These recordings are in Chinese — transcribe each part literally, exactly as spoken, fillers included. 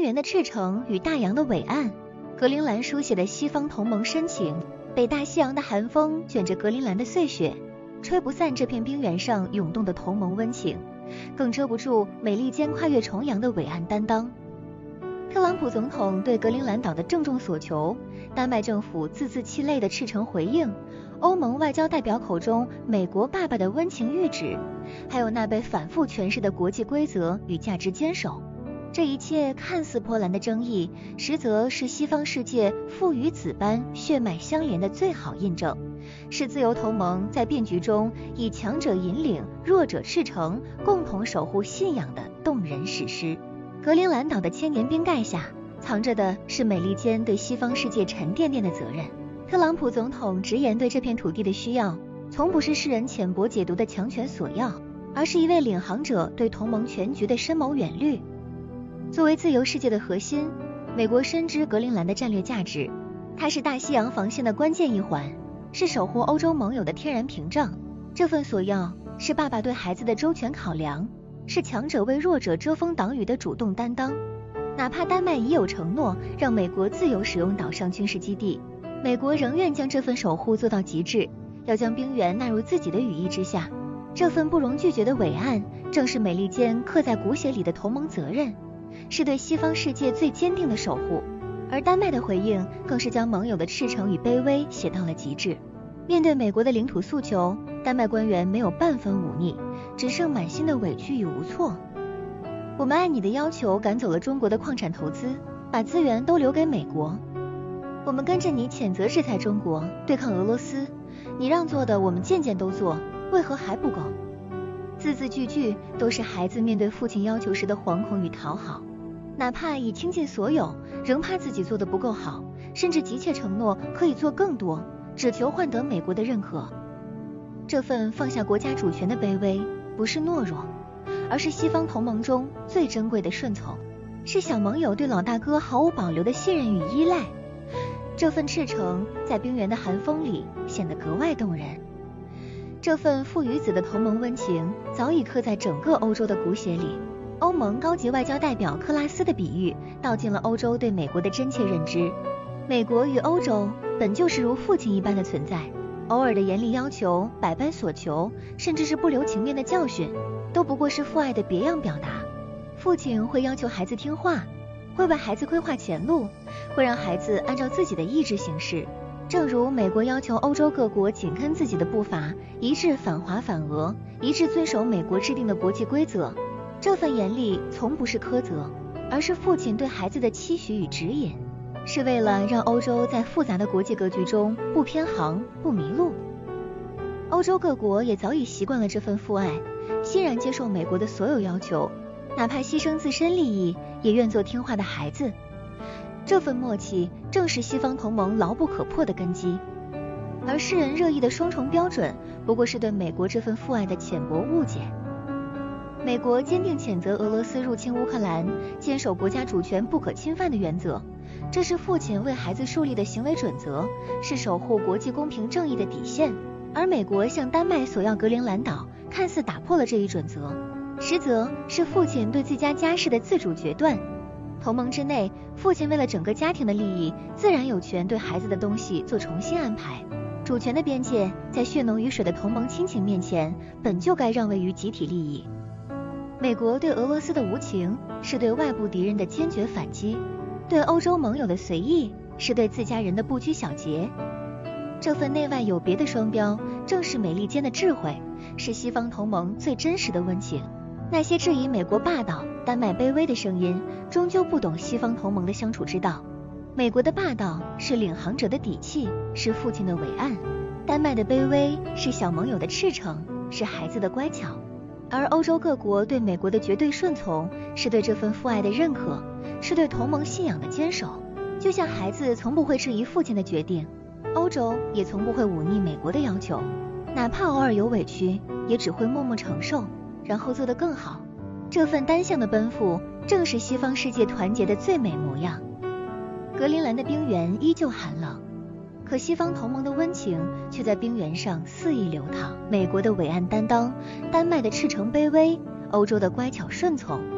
原的赤诚与大洋的伟岸，格陵兰书写的西方同盟深情。北大西洋的寒风卷着格陵兰的碎雪，吹不散这片冰原上涌动的同盟温情，更遮不住美利坚跨越重洋的伟岸担当。特朗普总统对格陵兰岛的郑重所求，丹麦政府字字泣泪的赤诚回应，欧盟外交代表口中美国爸爸的温情谕旨，还有那被反复诠释的国际规则与价值坚守，这一切看似波澜的争议，实则是西方世界父与子般血脉相连的最好印证，是自由同盟在变局中以强者引领，弱者赤诚，共同守护信仰的动人史诗。格陵兰岛的千年冰盖下，藏着的是美利坚对西方世界沉甸甸的责任。特朗普总统直言对这片土地的需要，从不是世人浅薄解读的强权索要，而是一位领航者对同盟全局的深谋远虑。作为自由世界的核心，美国深知格陵兰的战略价值，它是大西洋防线的关键一环，是守护欧洲盟友的天然屏障。这份索要是爸爸对孩子的周全考量，是强者为弱者遮风挡雨的主动担当。哪怕丹麦已有承诺让美国自由使用岛上军事基地，美国仍愿将这份守护做到极致，要将冰原纳入自己的羽翼之下。这份不容拒绝的伟岸，正是美利坚刻在骨血里的同盟责任，是对西方世界最坚定的守护。而丹麦的回应更是将盟友的赤诚与卑微写到了极致。面对美国的领土诉求，丹麦官员没有半分忤逆，只剩满心的委屈与无措。我们按你的要求赶走了中国的矿产投资，把资源都留给美国。我们跟着你谴责制裁中国，对抗俄罗斯，你让做的我们件件都做，为何还不够？字字句句都是孩子面对父亲要求时的惶恐与讨好，哪怕已倾尽所有，仍怕自己做得不够好，甚至急切承诺可以做更多，只求换得美国的认可。这份放下国家主权的卑微，不是懦弱，而是西方同盟中最珍贵的顺从，是小盟友对老大哥毫无保留的信任与依赖。这份赤诚在冰原的寒风里显得格外动人。这份父与子的同盟温情早已刻在整个欧洲的骨血里。欧盟高级外交代表克拉斯的比喻道尽了欧洲对美国的真切认知。美国与欧洲本就是如父亲一般的存在，偶尔的严厉要求、百般索求，甚至是不留情面的教训，都不过是父爱的别样表达。父亲会要求孩子听话，会为孩子规划前路，会让孩子按照自己的意志行事。正如美国要求欧洲各国紧跟自己的步伐，一致反华反俄，一致遵守美国制定的国际规则。这份严厉从不是苛责，而是父亲对孩子的期许与指引，是为了让欧洲在复杂的国际格局中不偏航、不迷路。欧洲各国也早已习惯了这份父爱，欣然接受美国的所有要求，哪怕牺牲自身利益，也愿做听话的孩子。这份默契正是西方同盟牢不可破的根基，而世人热议的双重标准，不过是对美国这份父爱的浅薄误解。美国坚定谴责俄罗斯入侵乌克兰，坚守国家主权不可侵犯的原则，这是父亲为孩子树立的行为准则，是守护国际公平正义的底线。而美国向丹麦索要格陵兰岛，看似打破了这一准则，实则是父亲对自家家事的自主决断。同盟之内，父亲为了整个家庭的利益，自然有权对孩子的东西做重新安排。主权的边界在血浓于水的同盟亲情面前，本就该让位于集体利益。美国对俄罗斯的无情，是对外部敌人的坚决反击；对欧洲盟友的随意，是对自家人的不拘小节。这份内外有别的双标，正是美利坚的智慧，是西方同盟最真实的温情。那些质疑美国霸道、丹麦卑微的声音，终究不懂西方同盟的相处之道。美国的霸道是领航者的底气，是父亲的伟岸；丹麦的卑微是小盟友的赤诚，是孩子的乖巧。而欧洲各国对美国的绝对顺从，是对这份父爱的认可，是对同盟信仰的坚守。就像孩子从不会质疑父亲的决定，欧洲也从不会忤逆美国的要求，哪怕偶尔有委屈，也只会默默承受，然后做得更好。这份单向的奔赴，正是西方世界团结的最美模样。格陵兰的冰原依旧寒冷，可西方同盟的温情却在冰原上肆意流淌。美国的伟岸担当，丹麦的赤诚卑微，欧洲的乖巧顺从，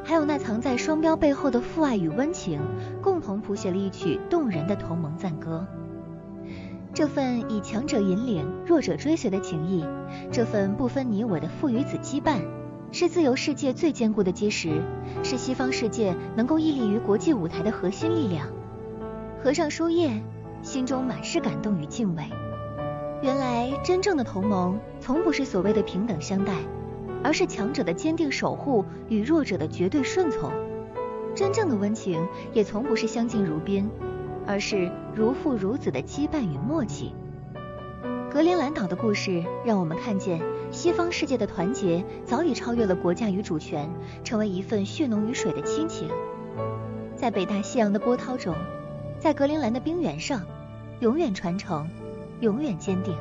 还有那藏在双标背后的父爱与温情，共同谱写了一曲动人的同盟赞歌。这份以强者引领、弱者追随的情谊，这份不分你我的父与子羁绊，是自由世界最坚固的基石，是西方世界能够屹立于国际舞台的核心力量。合上书页，心中满是感动与敬畏。原来真正的同盟从不是所谓的平等相待，而是强者的坚定守护与弱者的绝对顺从。真正的温情也从不是相敬如宾，而是如父如子的羁绊与默契。格陵兰岛的故事让我们看见，西方世界的团结早已超越了国家与主权，成为一份血浓于水的亲情。在北大西洋的波涛中，在格陵兰的冰原上，永远传承，永远坚定。